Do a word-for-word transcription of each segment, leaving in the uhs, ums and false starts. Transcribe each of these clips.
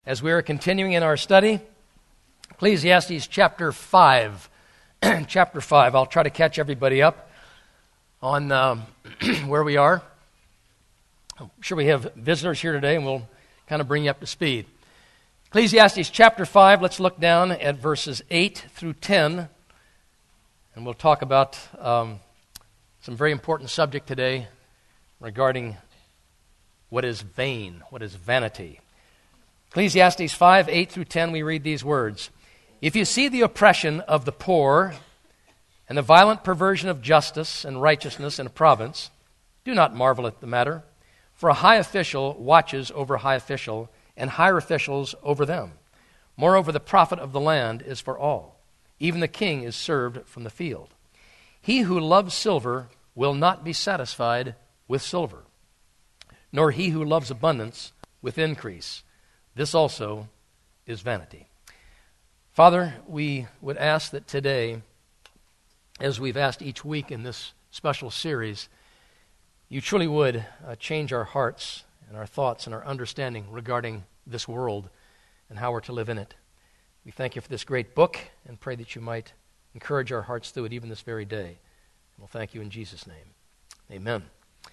As we are continuing in our study, Ecclesiastes chapter five. chapter five. I'll try to catch everybody up on um, where we are. I'm sure we have visitors here today, and we'll kind of bring you up to speed. Ecclesiastes chapter five, let's look down at verses eight through ten, and we'll talk about um, some very important subject today regarding what is vain, what is vanity. Ecclesiastes five, eight through ten, we read these words. If you see the oppression of the poor and the violent perversion of justice and righteousness in a province, do not marvel at the matter, for a high official watches over a high official, and higher officials over them. Moreover, the profit of the land is for all. Even the king is served from the field. He who loves silver will not be satisfied with silver, nor he who loves abundance with increase. This also is vanity. Father, we would ask that today, as we've asked each week in this special series, you truly would uh, change our hearts and our thoughts and our understanding regarding this world and how we're to live in it. We thank you for this great book and pray that you might encourage our hearts through it even this very day. And we'll thank you in Jesus' name. Amen.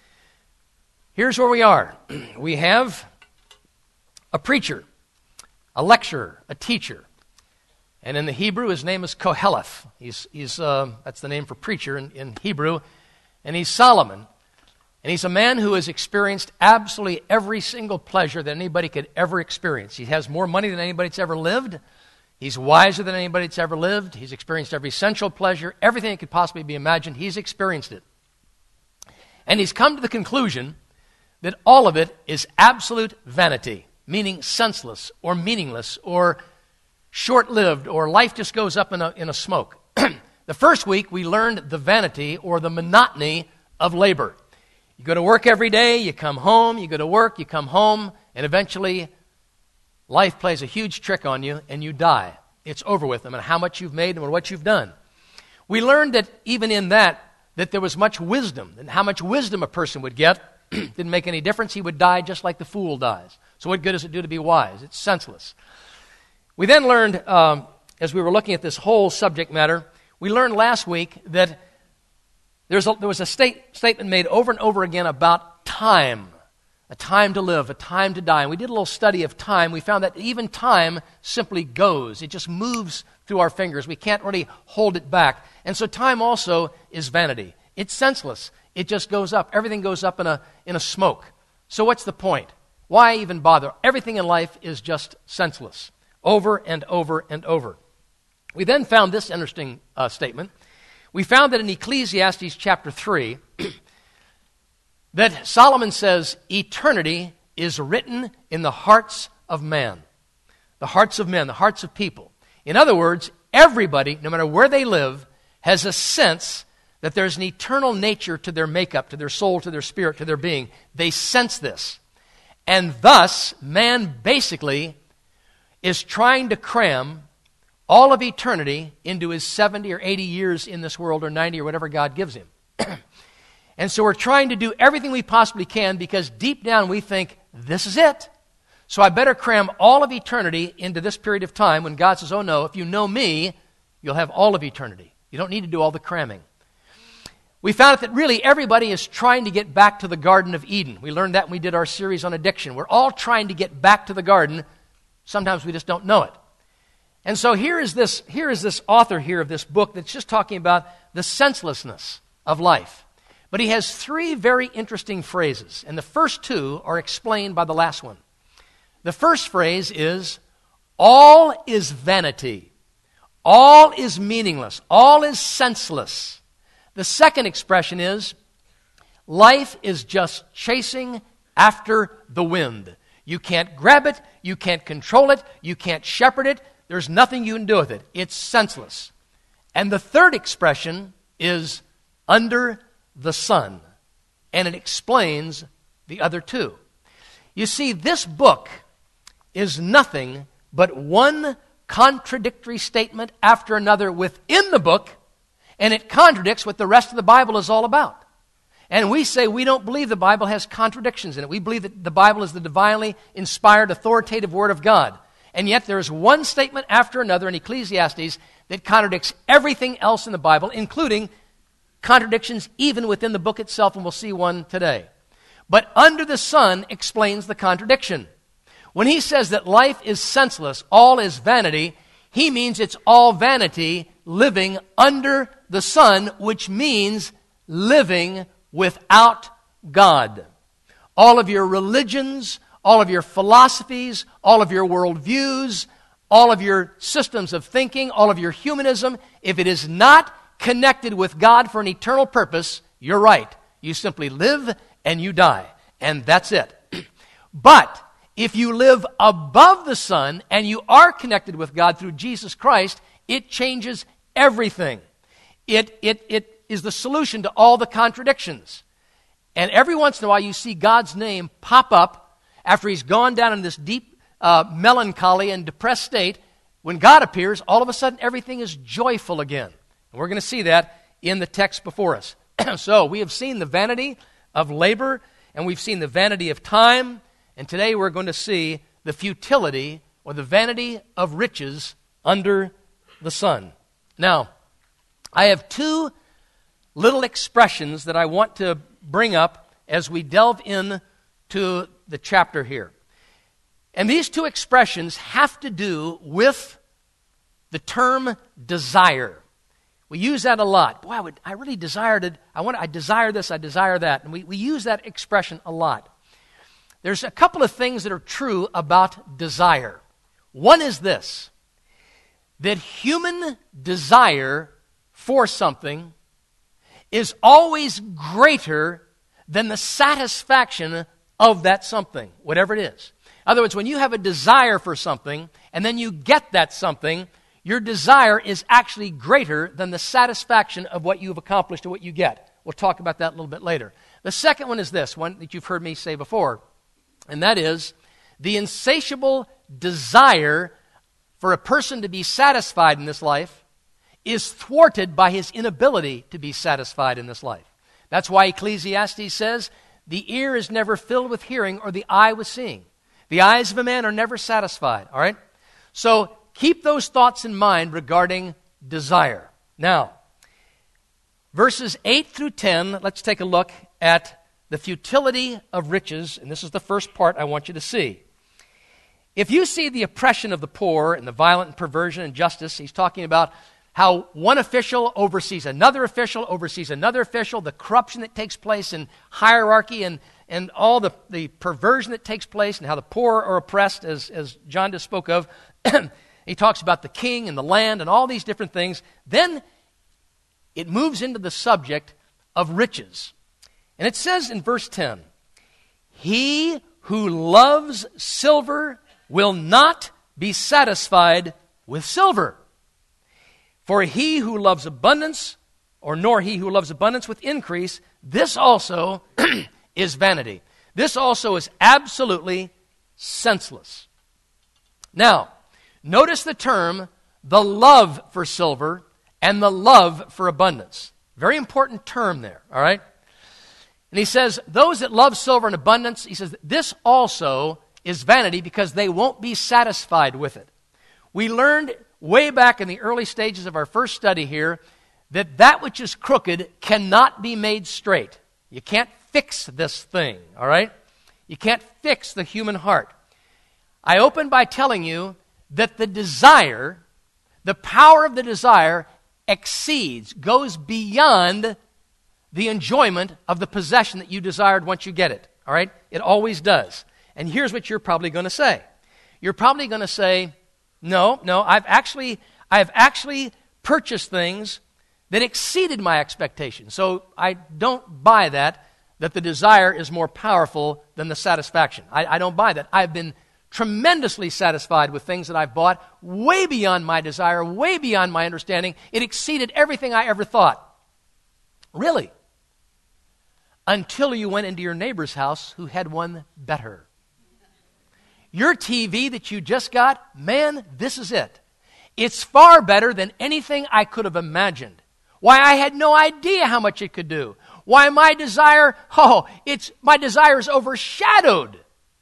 Here's where we are. We have a preacher, a lecturer, a teacher. And in the Hebrew, his name is Koheleth. He's, he's, uh, that's the name for preacher in, in Hebrew. And he's Solomon. And he's a man who has experienced absolutely every single pleasure that anybody could ever experience. He has more money than anybody that's ever lived. He's wiser than anybody that's ever lived. He's experienced every sensual pleasure, everything that could possibly be imagined. He's experienced it. And he's come to the conclusion that all of it is absolute vanity, meaning senseless or meaningless or short-lived, or life just goes up in a, in a smoke. The first week, we learned the vanity or the monotony of labor. You go to work every day, you come home, you go to work, you come home, and eventually life plays a huge trick on you, and you die. It's over with, no matter how much you've made and what you've done. We learned that even in that, that there was much wisdom, and how much wisdom a person would get didn't make any difference. He would die just like the fool dies. So what good does it do to be wise? It's senseless. We then learned, um, as we were looking at this whole subject matter, we learned last week that there's a, there was a state, statement made over and over again about time, a time to live, a time to die. And we did a little study of time. We found that even time simply goes. It just moves through our fingers. We can't really hold it back. And so time also is vanity. It's senseless. It just goes up. Everything goes up in a in a smoke. So what's the point? Why even bother? Everything in life is just senseless, over and over and over. We then found this interesting uh, statement. We found that in Ecclesiastes chapter three, that Solomon says, eternity is written in the hearts of man, the hearts of men, the hearts of people. In other words, everybody, no matter where they live, has a sense that there's an eternal nature to their makeup, to their soul, to their spirit, to their being. They sense this. And thus, man basically is trying to cram all of eternity into his seventy or eighty years in this world, or ninety, or whatever God gives him. And so we're trying to do everything we possibly can because deep down we think, this is it. So I better cram all of eternity into this period of time when God says, oh no, if you know me, you'll have all of eternity. You don't need to do all the cramming. We found out that really everybody is trying to get back to the Garden of Eden. We learned that when we did our series on addiction. We're all trying to get back to the garden. Sometimes we just don't know it. And so here is this, here is this author here of this book that's just talking about the senselessness of life. But he has three very interesting phrases, and the first two are explained by the last one. The first phrase is, all is vanity. All is meaningless. All is senseless. The second expression is, life is just chasing after the wind. You can't grab it, you can't control it, you can't shepherd it, there's nothing you can do with it. It's senseless. And the third expression is, under the sun. And it explains the other two. You see, this book is nothing but one contradictory statement after another within the book, and it contradicts what the rest of the Bible is all about. And we say we don't believe the Bible has contradictions in it. We believe that the Bible is the divinely inspired, authoritative Word of God. And yet there is one statement after another in Ecclesiastes that contradicts everything else in the Bible, including contradictions even within the book itself, and we'll see one today. But under the sun explains the contradiction. When he says that life is senseless, all is vanity, he means it's all vanity living under the sun, which means living without God. All of your religions, all of your philosophies, all of your worldviews, all of your systems of thinking, all of your humanism, if it is not connected with God for an eternal purpose, you're right. You simply live and you die. And that's it. But if you live above the sun and you are connected with God through Jesus Christ, it changes everything. It, it, it is the solution to all the contradictions. And every once in a while you see God's name pop up after he's gone down in this deep uh, melancholy and depressed state. When God appears, all of a sudden everything is joyful again. And we're going to see that in the text before us. So we have seen the vanity of labor, and we've seen the vanity of time, and today we're going to see the futility or the vanity of riches under the sun. Now, I have two little expressions that I want to bring up as we delve in to the chapter here. And these two expressions have to do with the term desire. We use that a lot. Boy, I, would, I really desired it. I want. I desire this, I desire that. And we, we use that expression a lot. There's a couple of things that are true about desire. One is this, that human desire for something is always greater than the satisfaction of that something, whatever it is. In other words, when you have a desire for something and then you get that something, your desire is actually greater than the satisfaction of what you've accomplished or what you get. We'll talk about that a little bit later. The second one is this, one that you've heard me say before, and that is the insatiable desire for a person to be satisfied in this life is thwarted by his inability to be satisfied in this life. That's why Ecclesiastes says, the ear is never filled with hearing or the eye with seeing. The eyes of a man are never satisfied, all right? So keep those thoughts in mind regarding desire. Now, verses eight through ten, let's take a look at the futility of riches, and this is the first part I want you to see. If you see the oppression of the poor and the violent and perversion and injustice, he's talking about how one official oversees another official, oversees another official, the corruption that takes place in hierarchy and, and all the, the perversion that takes place and how the poor are oppressed, as, as John just spoke of. He talks about the king and the land and all these different things. Then it moves into the subject of riches. And it says in verse ten, he who loves silver will not be satisfied with silver. For he who loves abundance, or nor he who loves abundance with increase, this also is vanity. This also is absolutely senseless. Now, notice the term, the love for silver and the love for abundance. Very important term there, all right? And he says, those that love silver in abundance, he says, this also is vanity because they won't be satisfied with it. We learned way back in the early stages of our first study here that that which is crooked cannot be made straight. You can't fix this thing, all right? You can't fix the human heart. I opened by telling you that the desire, the power of the desire exceeds, goes beyond the enjoyment of the possession that you desired once you get it, all right? It always does. And here's what you're probably going to say. You're probably going to say, no, no, I've actually, I've actually purchased things that exceeded my expectations. So I don't buy that, that the desire is more powerful than the satisfaction. I, I don't buy that. I've been tremendously satisfied with things that I've bought, way beyond my desire, way beyond my understanding. It exceeded everything I ever thought. Really? Until you went into your neighbor's house who had one better. Your T V that you just got, man, this is it. It's far better than anything I could have imagined. Why, I had no idea how much it could do. Why my desire, oh, it's my desire is overshadowed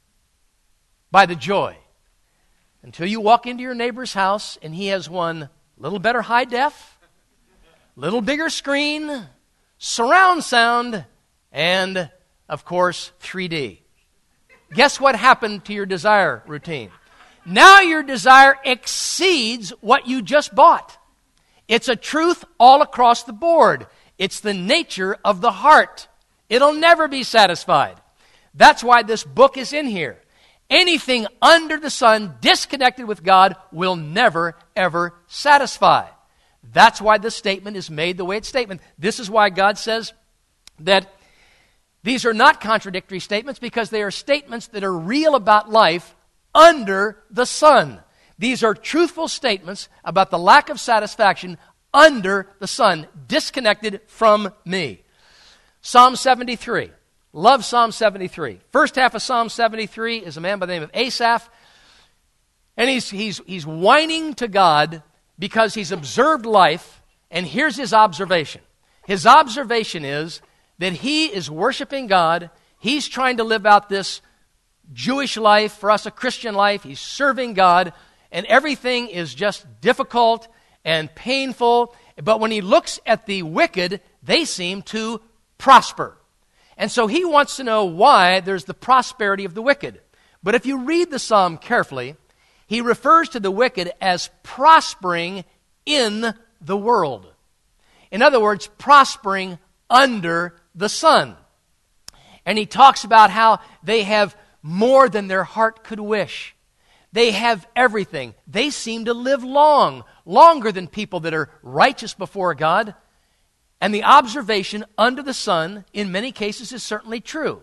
by the joy. Until you walk into your neighbor's house and he has one little better high def, little bigger screen, surround sound, and, of course, three D. Guess what happened to your desire routine? Now your desire exceeds what you just bought. It's a truth all across the board. It's the nature of the heart. It'll never be satisfied. That's why this book is in here. Anything under the sun disconnected with God will never, ever satisfy. That's why this statement is made the way it's statement. This is why God says that these are not contradictory statements, because they are statements that are real about life under the sun. These are truthful statements about the lack of satisfaction under the sun, disconnected from me. Psalm seventy-three. Love Psalm seventy-three. First half of Psalm seventy-three is a man by the name of Asaph. And he's, he's, he's whining to God because he's observed life. And here's his observation. His observation is that he is worshiping God. He's trying to live out this Jewish life, for us a Christian life. He's serving God. And everything is just difficult and painful. But when he looks at the wicked, they seem to prosper. And so he wants to know why there's the prosperity of the wicked. But if you read the psalm carefully, he refers to the wicked as prospering in the world. In other words, prospering under the sun. And he talks about how they have more than their heart could wish. They have everything. They seem to live long, longer than people that are righteous before God. And the observation under the sun, in many cases, is certainly true.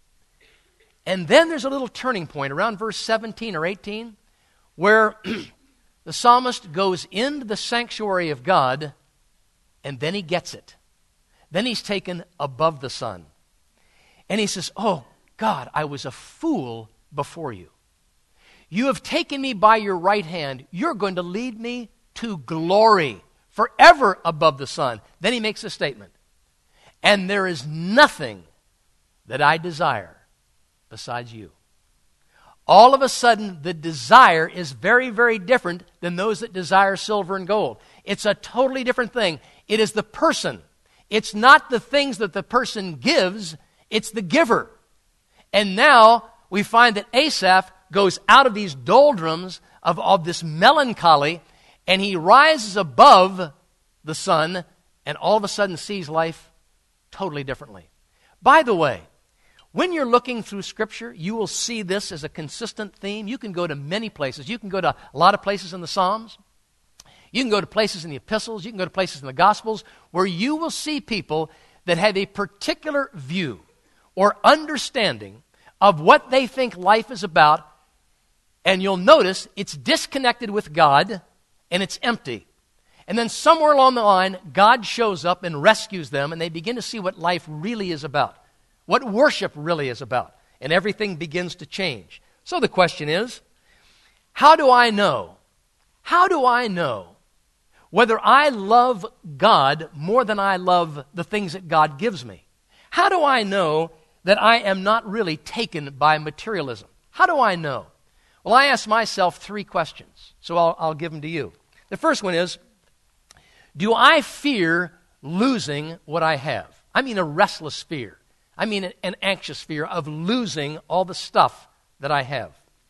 And then there's a little turning point around verse seventeen or eighteen, where the psalmist goes into the sanctuary of God, and then he gets it. Then he's taken above the sun. And he says, oh, God, I was a fool before you. You have taken me by your right hand. You're going to lead me to glory, forever above the sun. Then he makes a statement. And there is nothing that I desire besides you. All of a sudden, the desire is very, very different than those that desire silver and gold. It's a totally different thing. It is the person. It's not the things that the person gives. It's the giver. And now we find that Asaph goes out of these doldrums of, of this melancholy, and he rises above the sun and all of a sudden sees life totally differently. By the way, when you're looking through Scripture, you will see this as a consistent theme. You can go to many places. You can go to a lot of places in the Psalms. You can go to places in the epistles. You can go to places in the Gospels where you will see people that have a particular view or understanding of what they think life is about, and you'll notice it's disconnected with God and it's empty. And then somewhere along the line, God shows up and rescues them, and they begin to see what life really is about, what worship really is about, and everything begins to change. So the question is, how do I know? How do I know whether I love God more than I love the things that God gives me? How do I know that I am not really taken by materialism? How do I know? Well, I ask myself three questions, so I'll, I'll give them to you. The first one is, do I fear losing what I have? I mean a restless fear. I mean an, an anxious fear of losing all the stuff that I have.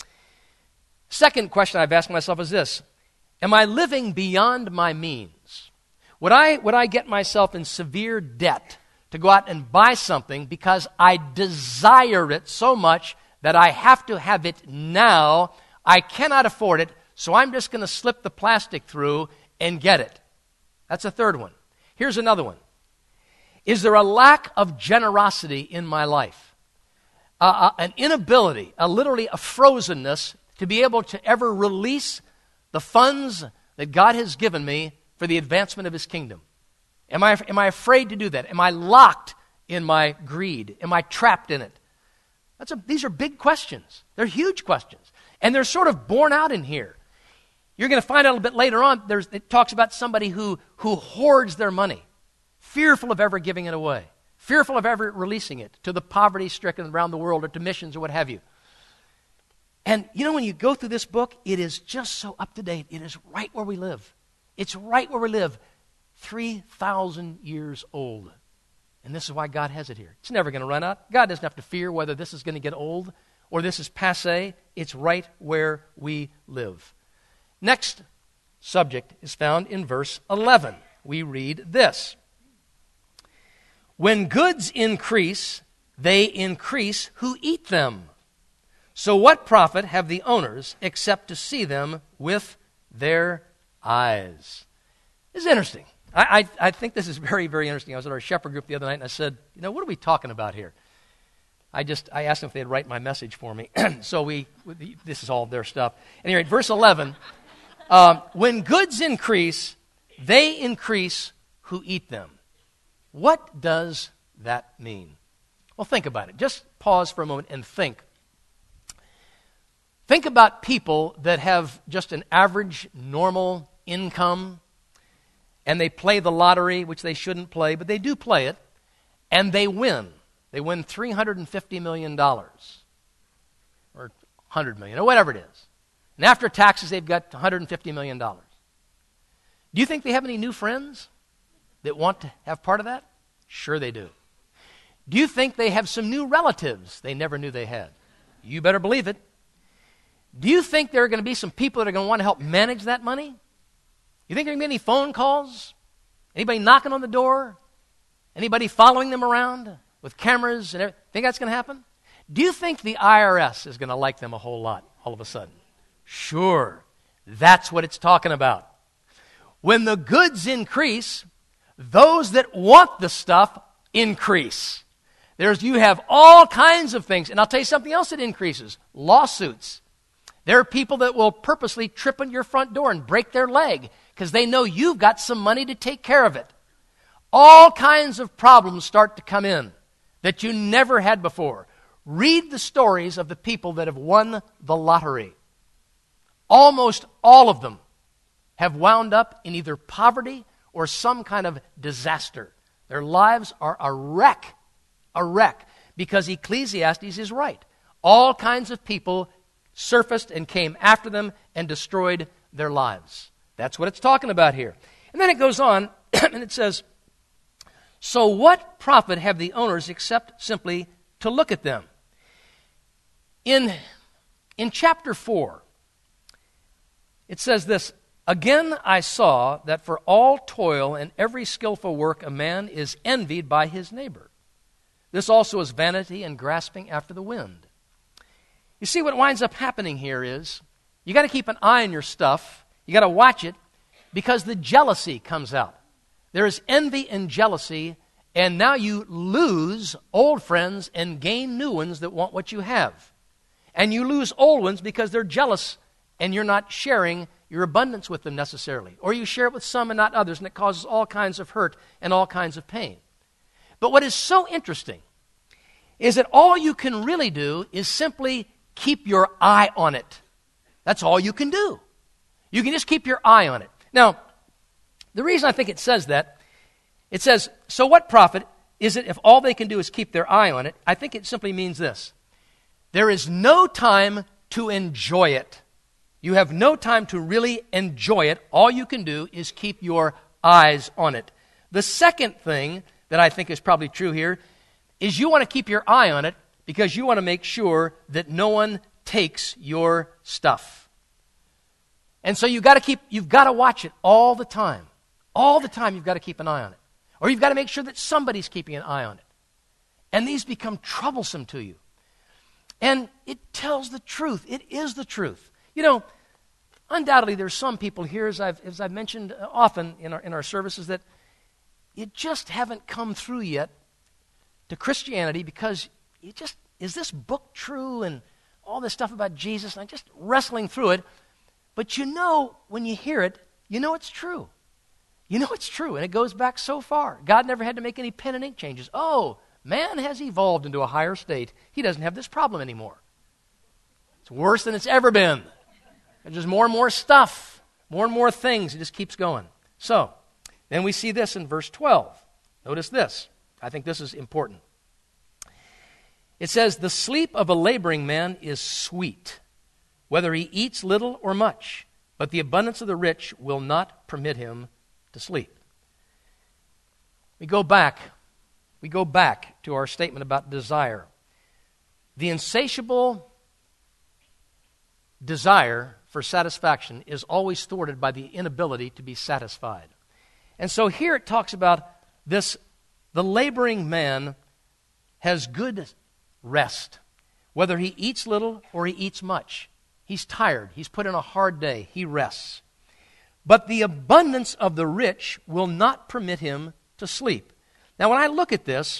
Second question I've asked myself is this: am I living beyond my means? Would I, would I get myself in severe debt to go out and buy something because I desire it so much that I have to have it now? I cannot afford it, so I'm just going to slip the plastic through and get it. That's a third one. Here's another one. Is there a lack of generosity in my life? Uh, uh, an inability, a literally a frozenness to be able to ever release the funds that God has given me for the advancement of His kingdom? Am I, am I afraid to do that? Am I locked in my greed? Am I trapped in it? That's a, these are big questions. They're huge questions. And they're sort of borne out in here. You're going to find out a little bit later on, there's, it talks about somebody who, who hoards their money, fearful of ever giving it away, fearful of ever releasing it to the poverty-stricken around the world or to missions or what have you. And you know, when you go through this book, it is just so up to date. It is right where we live. It's right where we live. three thousand years old. And this is why God has it here. It's never going to run out. God doesn't have to fear whether this is going to get old or this is passé. It's right where we live. Next subject is found in verse eleven. We read this. When goods increase, they increase who eat them. So what profit have the owners except to see them with their eyes? This is interesting. I, I, I think this is very, very interesting. I was at our shepherd group the other night and I said, you know, what are we talking about here? I just, I asked them if they'd write my message for me. So we, this is all their stuff. Anyway, verse eleven, um, when goods increase, they increase who eat them. What does that mean? Well, think about it. Just pause for a moment and think. Think about people that have just an average, normal income, and they play the lottery, which they shouldn't play, but they do play it, and they win. They win three hundred fifty million dollars, or one hundred million dollars, or whatever it is. And after taxes, they've got one hundred fifty million dollars. Do you think they have any new friends that want to have part of that? Sure they do. Do you think they have some new relatives they never knew they had? You better believe it. Do you think there are going to be some people that are going to want to help manage that money? You think there are going to be any phone calls? Anybody knocking on the door? Anybody following them around with cameras and everything? Think that's going to happen? Do you think the I R S is going to like them a whole lot all of a sudden? Sure. That's what it's talking about. When the goods increase, those that want the stuff increase. There's, you have all kinds of things. And I'll tell you something else that increases. Lawsuits. There are people that will purposely trip on your front door and break their leg because they know you've got some money to take care of it. All kinds of problems start to come in that you never had before. Read the stories of the people that have won the lottery. Almost all of them have wound up in either poverty or some kind of disaster. Their lives are a wreck, a wreck, because Ecclesiastes is right. All kinds of people surfaced and came after them and destroyed their lives. That's what it's talking about here. And then it goes on, and it says, so what profit have the owners except simply to look at them? In, in chapter four, it says this, again I saw that for all toil and every skillful work a man is envied by his neighbor. This also is vanity and grasping after the wind. You see, what winds up happening here is you got to keep an eye on your stuff. You got to watch it because the jealousy comes out. There is envy and jealousy, and now you lose old friends and gain new ones that want what you have. And you lose old ones because they're jealous and you're not sharing your abundance with them necessarily. Or you share it with some and not others, and it causes all kinds of hurt and all kinds of pain. But what is so interesting is that all you can really do is simply keep your eye on it. That's all you can do. You can just keep your eye on it. Now, the reason I think it says that, it says, so what profit is it if all they can do is keep their eye on it? I think it simply means this. There is no time to enjoy it. You have no time to really enjoy it. All you can do is keep your eyes on it. The second thing that I think is probably true here is you want to keep your eye on it because you want to make sure that no one takes your stuff. And so you've got to keep, you've got to watch it all the time. All the time you've got to keep an eye on it. Or you've got to make sure that somebody's keeping an eye on it. And these become troublesome to you. And it tells the truth. It is the truth. You know, undoubtedly there's some people here, as I've, as I've mentioned often in our, in our services, that you just haven't come through yet to Christianity because you just, is this book true and all this stuff about Jesus? And I'm just wrestling through it. But you know, when you hear it, you know it's true. You know it's true, and it goes back so far. God never had to make any pen and ink changes. Oh, man has evolved into a higher state. He doesn't have this problem anymore. It's worse than it's ever been. There's just more and more stuff, more and more things. It just keeps going. So, then we see this in verse twelve. Notice this. I think this is important. It says, the sleep of a laboring man is sweet, whether he eats little or much, but the abundance of the rich will not permit him to sleep. We go back, we go back to our statement about desire. The insatiable desire for satisfaction is always thwarted by the inability to be satisfied. And so here it talks about this, the laboring man has good rest, whether he eats little or he eats much. He's tired. He's put in a hard day. He rests. But the abundance of the rich will not permit him to sleep. Now, when I look at this,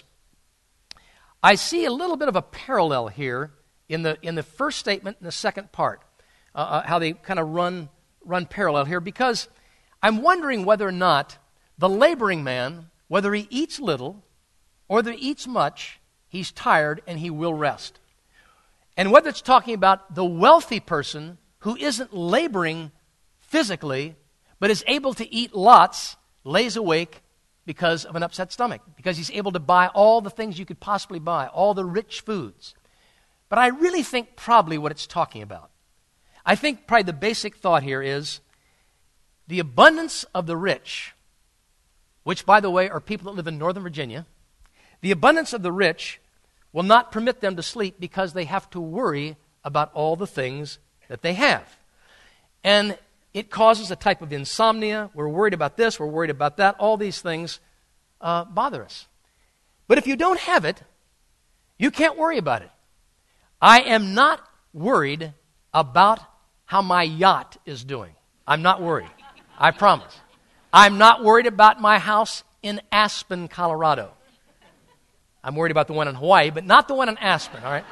I see a little bit of a parallel here in the in the first statement and the second part, uh, uh, how they kind of run run parallel here, because I'm wondering whether or not the laboring man, whether he eats little or whether he eats much, he's tired and he will rest. And whether it's talking about the wealthy person who isn't laboring physically, but is able to eat lots, lays awake because of an upset stomach, because he's able to buy all the things you could possibly buy, all the rich foods. But I really think probably what it's talking about. I think probably the basic thought here is the abundance of the rich, which, by the way, are people that live in Northern Virginia. The abundance of the rich will not permit them to sleep because they have to worry about all the things that they have. And it causes a type of insomnia. We're worried about this, we're worried about that. All these things uh, bother us. But if you don't have it, you can't worry about it. I am not worried about how my yacht is doing. I'm not worried. I promise. I'm not worried about my house in Aspen, Colorado. I'm worried about the one in Hawaii, but not the one in Aspen, all right?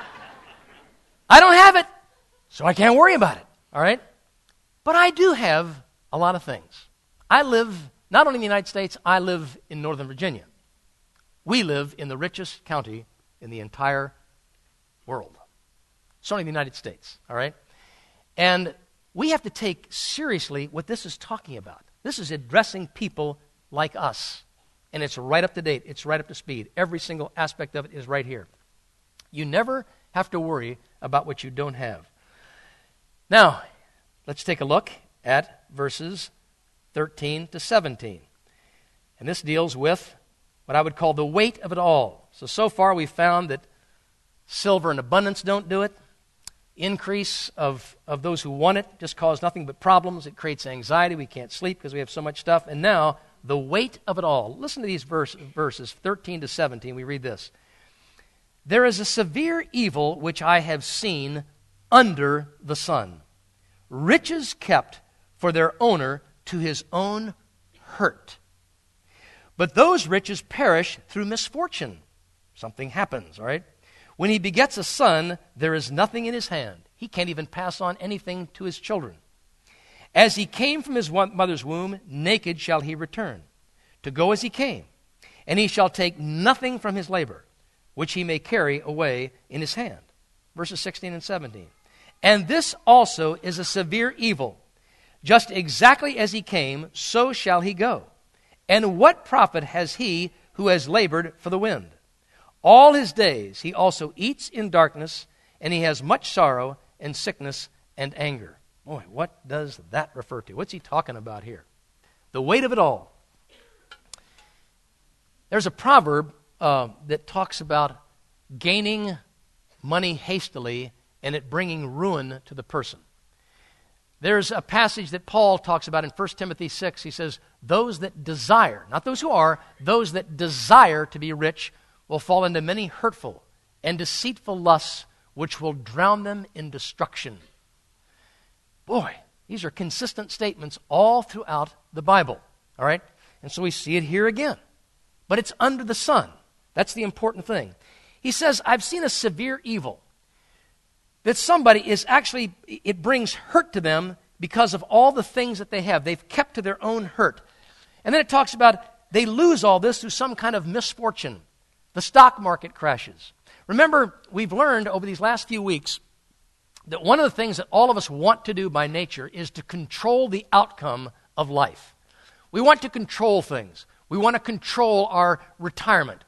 I don't have it, so I can't worry about it, all right? But I do have a lot of things. I live, not only in the United States, I live in Northern Virginia. We live in the richest county in the entire world. It's only the United States, all right? And we have to take seriously what this is talking about. This is addressing people like us. And it's right up to date. It's right up to speed. Every single aspect of it is right here. You never have to worry about what you don't have. Now, let's take a look at verses thirteen to seventeen. And this deals with what I would call the weight of it all. So, so far we've found that silver and abundance don't do it. Increase of, of those who want it just cause nothing but problems. It creates anxiety. We can't sleep because we have so much stuff. And now, the weight of it all. Listen to these verse, verses, thirteen to seventeen. We read this. There is a severe evil which I have seen under the sun. Riches kept for their owner to his own hurt. But those riches perish through misfortune. Something happens, all right? When he begets a son, there is nothing in his hand. He can't even pass on anything to his children. As he came from his mother's womb, naked shall he return, to go as he came. And he shall take nothing from his labor, which he may carry away in his hand. Verses sixteen and seventeen. And this also is a severe evil. Just exactly as he came, so shall he go. And what profit has he who has labored for the wind? All his days he also eats in darkness, and he has much sorrow and sickness and anger. Boy, what does that refer to? What's he talking about here? The weight of it all. There's a proverb uh, that talks about gaining money hastily and it bringing ruin to the person. There's a passage that Paul talks about in First Timothy six. He says, those that desire, not those who are, those that desire to be rich will fall into many hurtful and deceitful lusts, which will drown them in destruction. Boy, these are consistent statements all throughout the Bible, all right? And so we see it here again. But it's under the sun. That's the important thing. He says, I've seen a severe evil. That somebody is actually, it brings hurt to them because of all the things that they have. They've kept to their own hurt. And then it talks about they lose all this through some kind of misfortune. The stock market crashes. Remember, we've learned over these last few weeks that one of the things that all of us want to do by nature is to control the outcome of life. We want to control things. We want to control our retirement. We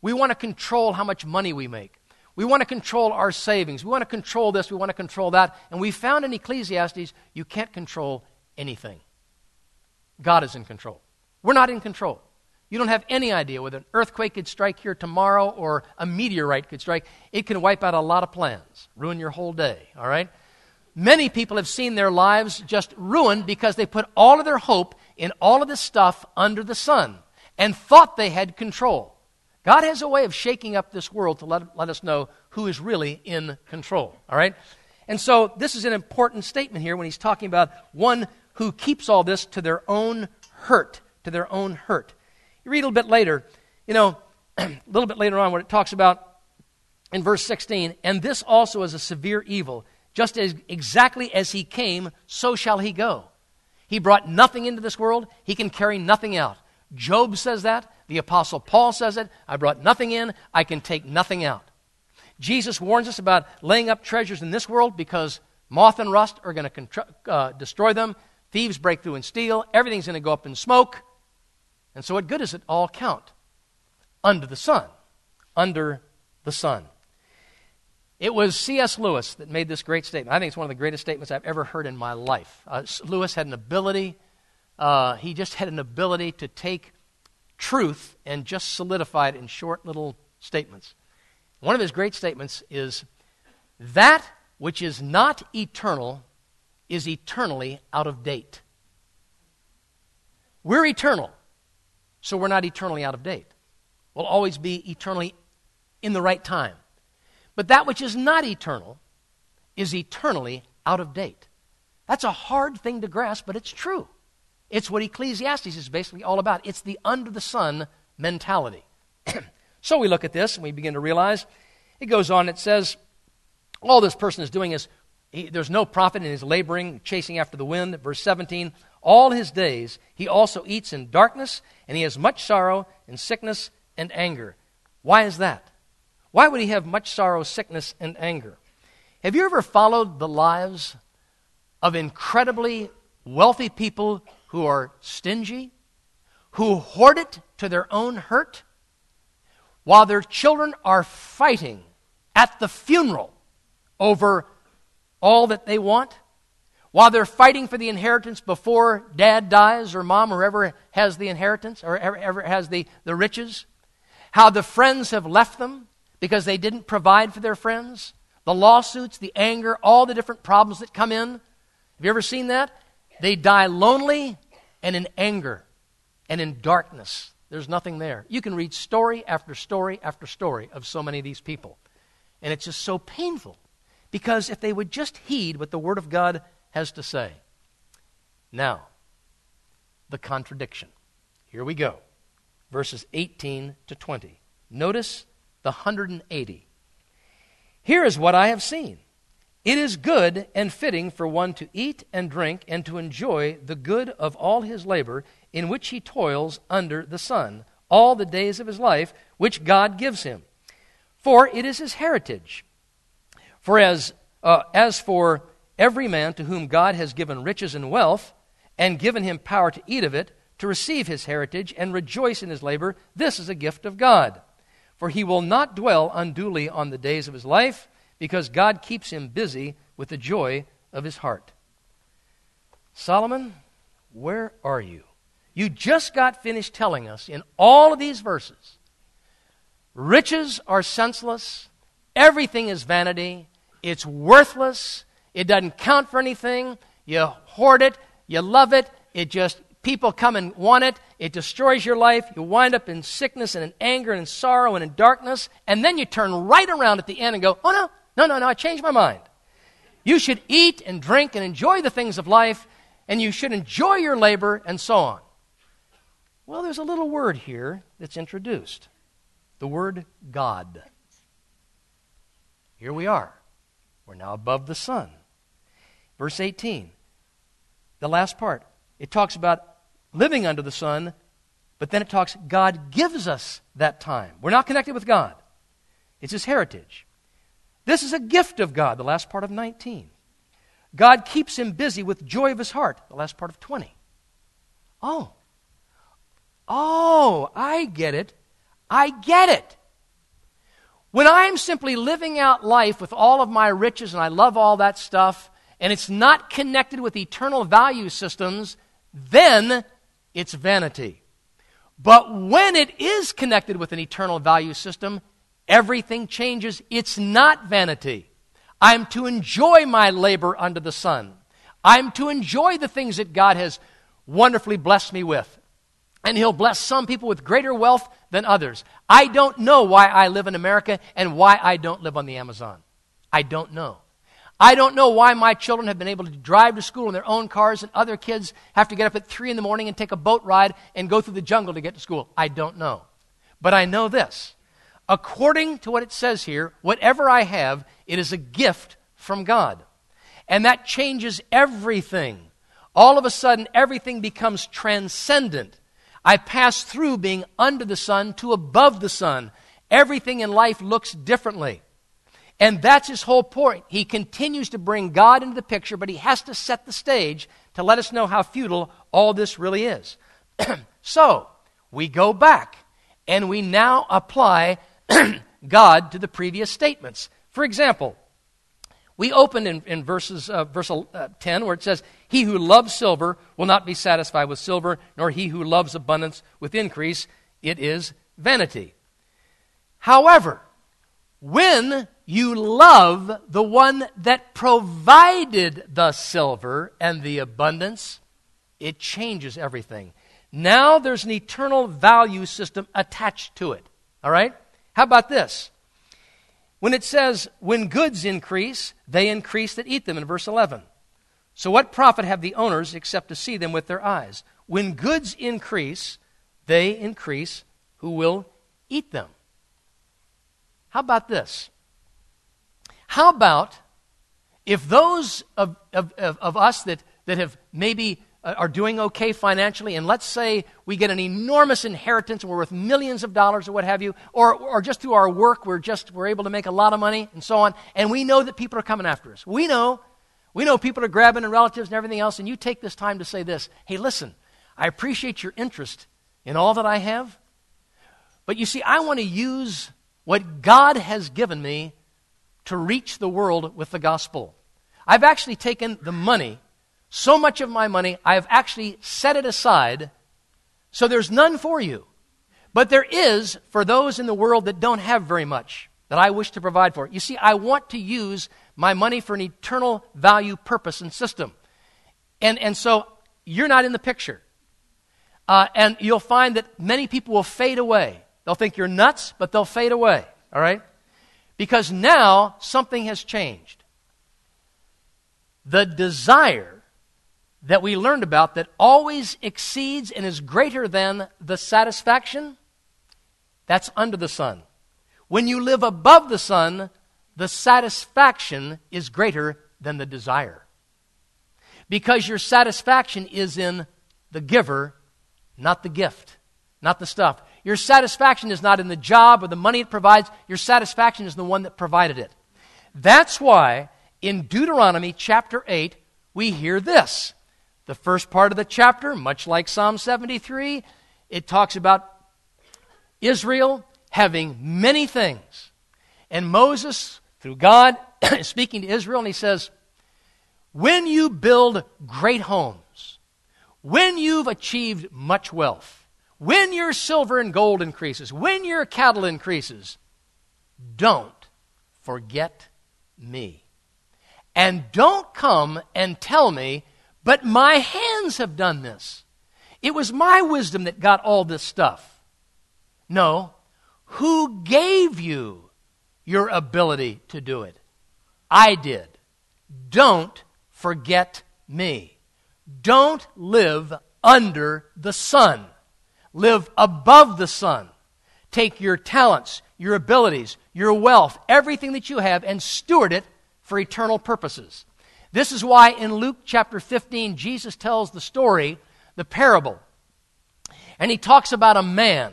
We want to control how much money we make. We want to control our savings. We want to control this. We want to control that. And we found in Ecclesiastes, you can't control anything. God is in control. We're not in control. You don't have any idea whether an earthquake could strike here tomorrow or a meteorite could strike. It can wipe out a lot of plans, ruin your whole day, all right? Many people have seen their lives just ruined because they put all of their hope in all of this stuff under the sun and thought they had control. God has a way of shaking up this world to let, let us know who is really in control, all right? And so this is an important statement here when he's talking about one who keeps all this to their own hurt, to their own hurt. You read a little bit later, you know, a little bit later on when it talks about in verse sixteen, and this also is a severe evil, just as exactly as he came, so shall he go. He brought nothing into this world, he can carry nothing out. Job says that, the Apostle Paul says it, I brought nothing in, I can take nothing out. Jesus warns us about laying up treasures in this world because moth and rust are going to contr- uh, destroy them, thieves break through and steal, everything's going to go up in smoke. And so what good does it all count? Under the sun. Under the sun. It was C S Lewis that made this great statement. I think it's one of the greatest statements I've ever heard in my life. Uh, Lewis had an ability, uh, he just had an ability to take truth and just solidify it in short little statements. One of his great statements is, that which is not eternal is eternally out of date. We're eternal. So we're not eternally out of date. We'll always be eternally in the right time. But that which is not eternal is eternally out of date. That's a hard thing to grasp, but it's true. It's what Ecclesiastes is basically all about. It's the under the sun mentality. So we look at this and we begin to realize, it goes on, it says, all this person is doing is, he, there's no profit in his laboring, chasing after the wind. Verse seventeen, all his days he also eats in darkness, and he has much sorrow and sickness and anger. Why is that? Why would he have much sorrow, sickness, and anger? Have you ever followed the lives of incredibly wealthy people who are stingy, who hoard it to their own hurt, while their children are fighting at the funeral over all that they want? While they're fighting for the inheritance before dad dies or mom or ever has the inheritance or ever, ever has the, the riches. How the friends have left them because they didn't provide for their friends. The lawsuits, the anger, all the different problems that come in. Have you ever seen that? They die lonely and in anger and in darkness. There's nothing there. You can read story after story after story of so many of these people. And it's just so painful because if they would just heed what the Word of God has to say. Now, the contradiction. Here we go. Verses eighteen to twenty. Notice the one hundred eighty. Here is what I have seen. It is good and fitting for one to eat and drink and to enjoy the good of all his labor in which he toils under the sun, all the days of his life, which God gives him. For it is his heritage. For as, uh, as for every man to whom God has given riches and wealth, and given him power to eat of it, to receive his heritage, and rejoice in his labor, this is a gift of God. For he will not dwell unduly on the days of his life, because God keeps him busy with the joy of his heart. Solomon, where are you? You just got finished telling us in all of these verses, riches are senseless, everything is vanity, it's worthless, it doesn't count for anything. You hoard it. You love it. It just, people come and want it. It destroys your life. You wind up in sickness and in anger and in sorrow and in darkness. And then you turn right around at the end and go, oh no, no, no, no, I changed my mind. You should eat and drink and enjoy the things of life, and you should enjoy your labor and so on. Well, there's a little word here that's introduced. The word God. Here we are. We're now above the sun. Verse eighteen, the last part, it talks about living under the sun, but then it talks, God gives us that time. We're not connected with God. It's his heritage. This is a gift of God, the last part of nineteen. God keeps him busy with joy of his heart, the last part of twenty. Oh, oh, I get it. I get it. When I'm simply living out life with all of my riches and I love all that stuff, and it's not connected with eternal value systems, then it's vanity. But when it is connected with an eternal value system, everything changes. It's not vanity. I'm to enjoy my labor under the sun. I'm to enjoy the things that God has wonderfully blessed me with. And He'll bless some people with greater wealth than others. I don't know why I live in America and why I don't live on the Amazon. I don't know. I don't know why my children have been able to drive to school in their own cars and other kids have to get up at three in the morning and take a boat ride and go through the jungle to get to school. I don't know. But I know this. According to what it says here, whatever I have, it is a gift from God. And that changes everything. All of a sudden, everything becomes transcendent. I pass through being under the sun to above the sun. Everything in life looks differently. And that's his whole point. He continues to bring God into the picture, but he has to set the stage to let us know how futile all this really is. So, we go back, and we now apply God to the previous statements. For example, we opened in, in verses, uh, verse uh, ten where it says, "He who loves silver will not be satisfied with silver, nor he who loves abundance with increase. It is vanity." However, when you love the one that provided the silver and the abundance, it changes everything. Now there's an eternal value system attached to it. All right? How about this? When it says, "When goods increase, they increase that eat them," in verse eleven. "So what profit have the owners except to see them with their eyes? When goods increase, they increase who will eat them." How about this? How about if those of, of, of, of us that, that have maybe uh, are doing okay financially, and let's say we get an enormous inheritance and we're worth millions of dollars or what have you, or, or just through our work we're just we're able to make a lot of money and so on, and we know that people are coming after us. We know, we know people are grabbing and relatives and everything else, and you take this time to say this: "Hey, listen, I appreciate your interest in all that I have, but you see, I want to use what God has given me to reach the world with the gospel. I've actually taken the money, so much of my money, I've actually set it aside, so there's none for you. But there is for those in the world that don't have very much that I wish to provide for. You see, I want to use my money for an eternal value, purpose, and system." And, and so you're not in the picture. Uh, and you'll find that many people will fade away. They'll think you're nuts, but they'll fade away, all right? Because now something has changed. The desire that we learned about that always exceeds and is greater than the satisfaction, that's under the sun. When you live above the sun, the satisfaction is greater than the desire. Because your satisfaction is in the giver, not the gift, not the stuff. Your satisfaction is not in the job or the money it provides. Your satisfaction is in the one that provided it. That's why in Deuteronomy chapter eight, we hear this. The first part of the chapter, much like Psalm seventy-three, it talks about Israel having many things. And Moses, through God, is speaking to Israel, and he says, "When you build great homes, when you've achieved much wealth, when your silver and gold increases, when your cattle increases, don't forget me. And don't come and tell me, 'But my hands have done this. It was my wisdom that got all this stuff.' No, who gave you your ability to do it? I did. Don't forget me. Don't live under the sun. Live above the sun. Take your talents, your abilities, your wealth, everything that you have, and steward it for eternal purposes." This is why in Luke chapter fifteen, Jesus tells the story, the parable. And he talks about a man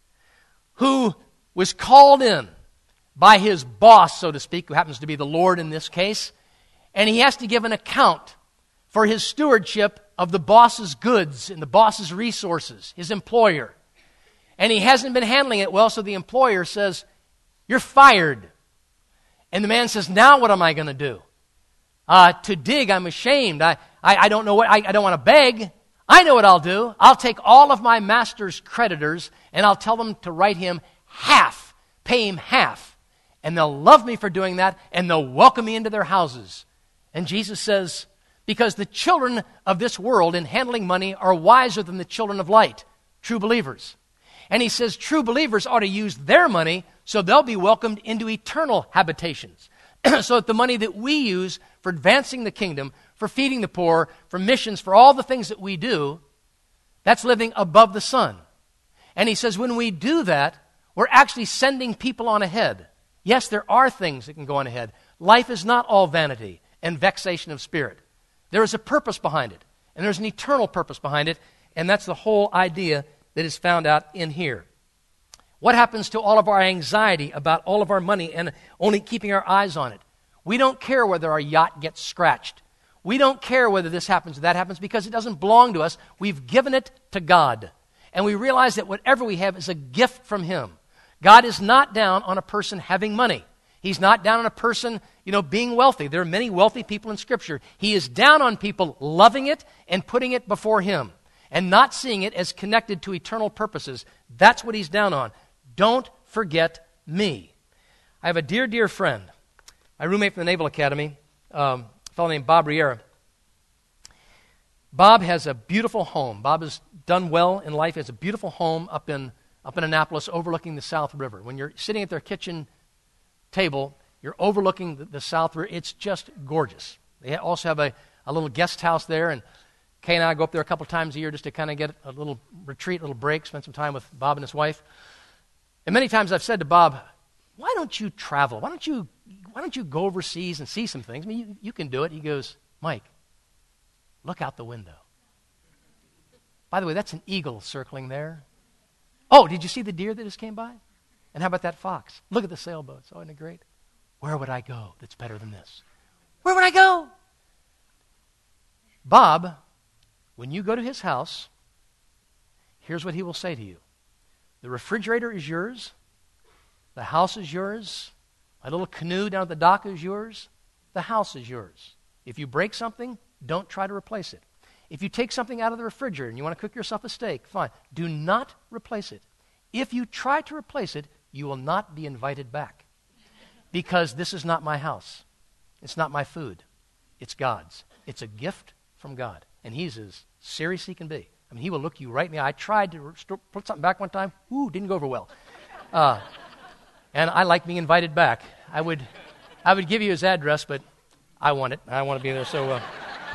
who was called in by his boss, so to speak, who happens to be the Lord in this case, and he has to give an account for his stewardship of the boss's goods and the boss's resources, his employer. And he hasn't been handling it well, so the employer says, You're fired. And the man says, now what am I going to do? Uh, to dig, I'm ashamed. I, I, I don't know what, I, I don't want to beg. I know what I'll do. I'll take all of my master's creditors and I'll tell them to write him half, pay him half. And they'll love me for doing that and they'll welcome me into their houses. And Jesus says, because the children of this world in handling money are wiser than the children of light, true believers. And he says true believers ought to use their money so they'll be welcomed into eternal habitations. So that the money that we use for advancing the kingdom, for feeding the poor, for missions, for all the things that we do, that's living above the sun. And he says when we do that, we're actually sending people on ahead. Yes, there are things that can go on ahead. Life is not all vanity and vexation of spirit. There is a purpose behind it, and there's an eternal purpose behind it, and that's the whole idea that is found out in here. What happens to all of our anxiety about all of our money and only keeping our eyes on it? We don't care whether our yacht gets scratched. We don't care whether this happens or that happens because it doesn't belong to us. We've given it to God. And we realize that whatever we have is a gift from Him. God is not down on a person having money. He's not down on a person, you know, being wealthy. There are many wealthy people in Scripture. He is down on people loving it and putting it before Him and not seeing it as connected to eternal purposes. That's what He's down on. Don't forget me. I have a dear, dear friend, my roommate from the Naval Academy, um, a fellow named Bob Riera. Bob has a beautiful home. Bob has done well in life. He has a beautiful home up in up in Annapolis overlooking the South River. When you're sitting at their kitchen table, you're overlooking the, the South River. It's just gorgeous. They also have a, a little guest house there, and Kay and I go up there a couple times a year just to kind of get a little retreat, a little break, spend some time with Bob and his wife. And many times I've said to Bob, why don't you travel? Why don't you why don't you go overseas and see some things? I mean, you, you can do it. He goes, Mike, look out the window. By the way, that's an eagle circling there. Oh, did you see the deer that just came by? And how about that fox? Look at the sailboats. Oh, isn't it great? Where would I go that's better than this? Where would I go? Bob, when you go to his house, here's what he will say to you. The refrigerator is yours. The house is yours. My little canoe down at the dock is yours. The house is yours. If you break something, don't try to replace it. If you take something out of the refrigerator and you want to cook yourself a steak, fine. Do not replace it. If you try to replace it, you will not be invited back. Because this is not my house. It's not my food. It's God's. It's a gift from God. And He's as serious as He can be. I mean, He will look you right in the eye. I tried to restore, put something back one time. Ooh, didn't go over well. Uh, and I like being invited back. I would I would give you his address, but I want it. I want to be there. So uh,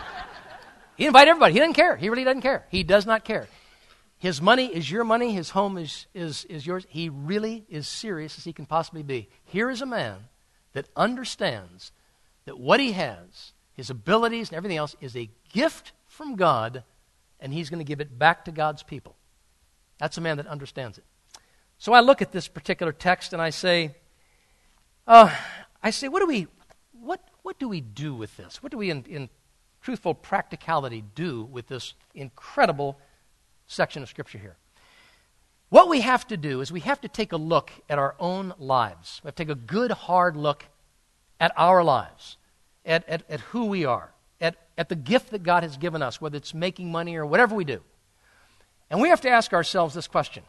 he invited everybody. He doesn't care. He really doesn't care. He does not care. His money is your money. His home is, is, is yours. He really is serious as he can possibly be. Here is a man that understands that what he has, his abilities and everything else, is a gift from God, and he's going to give it back to God's people. That's a man that understands it. So I look at this particular text and I say, uh, I say, what do we, what, what do we do with this? What do we, in, in truthful practicality, do with this incredible section of Scripture here? What we have to do is we have to take a look at our own lives. We have to take a good, hard look at our lives, at, at, at who we are, at, at the gift that God has given us, whether it's making money or whatever we do. And we have to ask ourselves this question.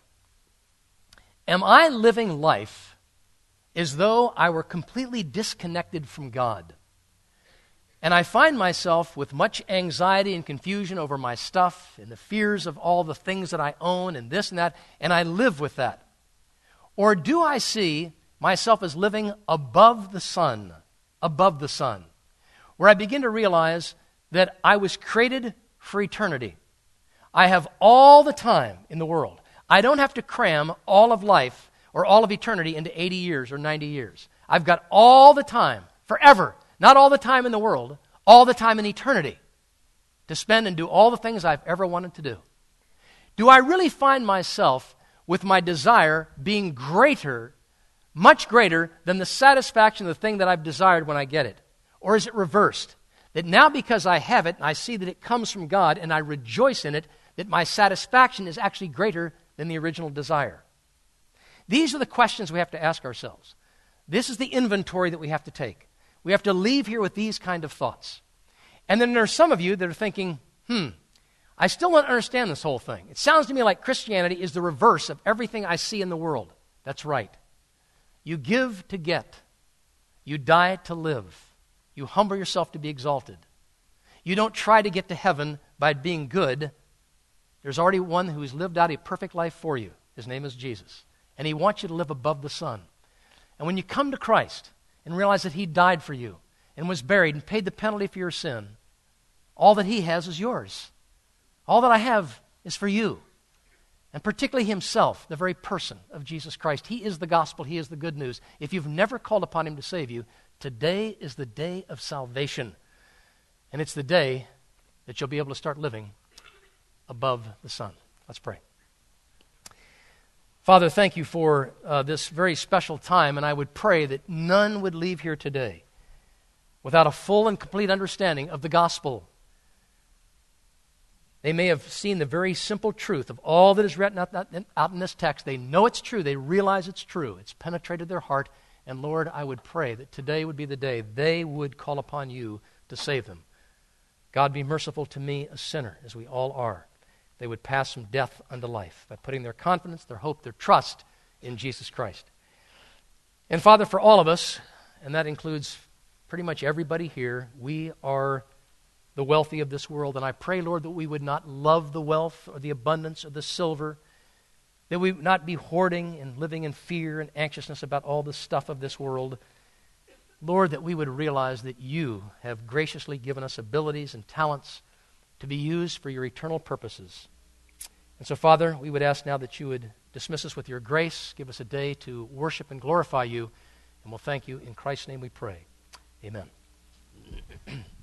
Am I living life as though I were completely disconnected from God? And I find myself with much anxiety and confusion over my stuff and the fears of all the things that I own and this and that, and I live with that. Or do I see myself as living above the sun, above the sun, where I begin to realize that I was created for eternity. I have all the time in the world. I don't have to cram all of life or all of eternity into eighty years or ninety years. I've got all the time, forever. Not all the time in the world, all the time in eternity to spend and do all the things I've ever wanted to do. Do I really find myself with my desire being greater, much greater than the satisfaction of the thing that I've desired when I get it? Or is it reversed? That now because I have it and I see that it comes from God and I rejoice in it, that my satisfaction is actually greater than the original desire? These are the questions we have to ask ourselves. This is the inventory that we have to take. We have to leave here with these kind of thoughts. And then there are some of you that are thinking, hmm, I still don't understand this whole thing. It sounds to me like Christianity is the reverse of everything I see in the world. That's right. You give to get. You die to live. You humble yourself to be exalted. You don't try to get to heaven by being good. There's already one who has lived out a perfect life for you. His name is Jesus. And he wants you to live above the sun. And when you come to Christ and realize that he died for you and was buried and paid the penalty for your sin, all that he has is yours. All that I have is for you. And particularly himself, the very person of Jesus Christ. He is the gospel. He is the good news. If you've never called upon him to save you, today is the day of salvation. And it's the day that you'll be able to start living above the sun. Let's pray. Father, thank you for uh, this very special time, and I would pray that none would leave here today without a full and complete understanding of the gospel. They may have seen the very simple truth of all that is written out, out in this text. They know it's true. They realize it's true. It's penetrated their heart. And Lord, I would pray that today would be the day they would call upon you to save them. God, be merciful to me, a sinner, as we all are. They would pass from death unto life by putting their confidence, their hope, their trust in Jesus Christ. And Father, for all of us, and that includes pretty much everybody here, we are the wealthy of this world. And I pray, Lord, that we would not love the wealth or the abundance or the silver, that we would not be hoarding and living in fear and anxiousness about all the stuff of this world. Lord, that we would realize that you have graciously given us abilities and talents to be used for your eternal purposes. And so, Father, we would ask now that you would dismiss us with your grace, give us a day to worship and glorify you, and we'll thank you. In Christ's name we pray. Amen.